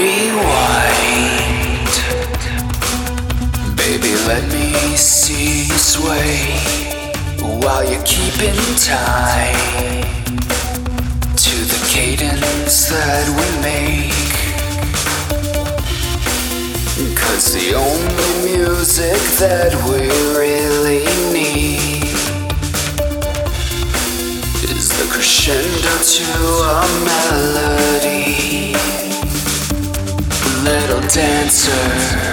Rewind, baby, let me see you sway while you're keeping time to the cadence that we make. 'Cause the only music that we really need is the crescendo to a melody. Little dancer,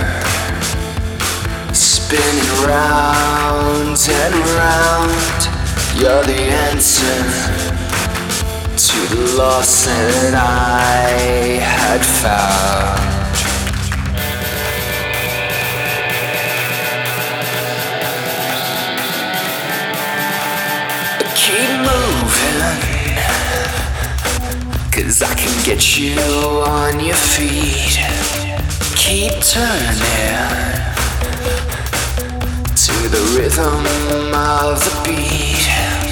spinning round and round. You're the answer to the loss that I had found. Keep moving, 'cause I can get you on your feet. Keep turning to the rhythm of the beat.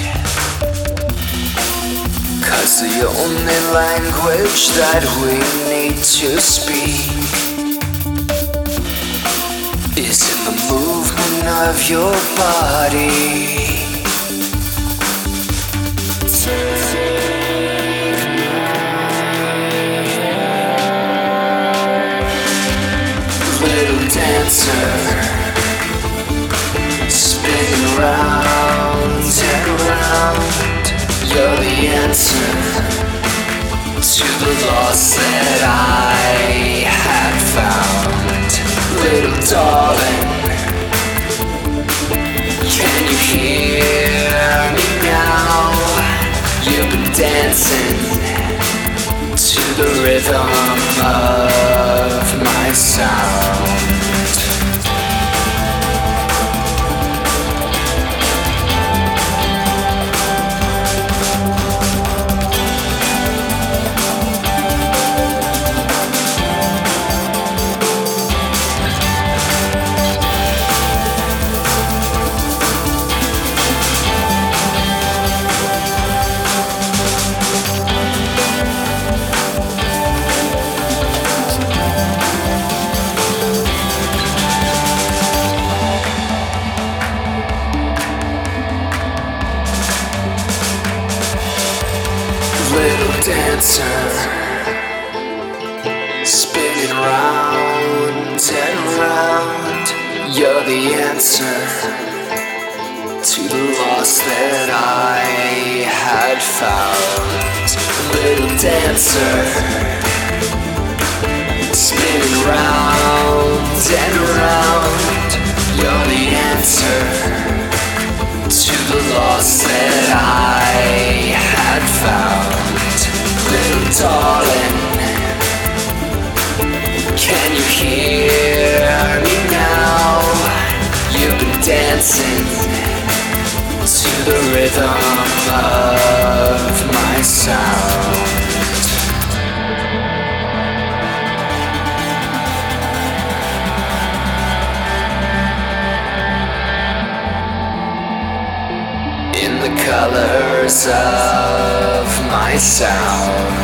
'Cause the only language that we need to speak is in the movement of your body. Little dancer, spinning round and round. You're the answer to the loss that I had found. Little darling, can you hear me now? You've been dancing to the rhythm of my sound. Little dancer, spinning round and round. You're the answer to the loss that I had found. Little dancer, spinning round and round. You're the answer to the loss that I had found. Little darling, can you hear me now? You've been dancing to the rhythm of my sound. In the colors of my sound.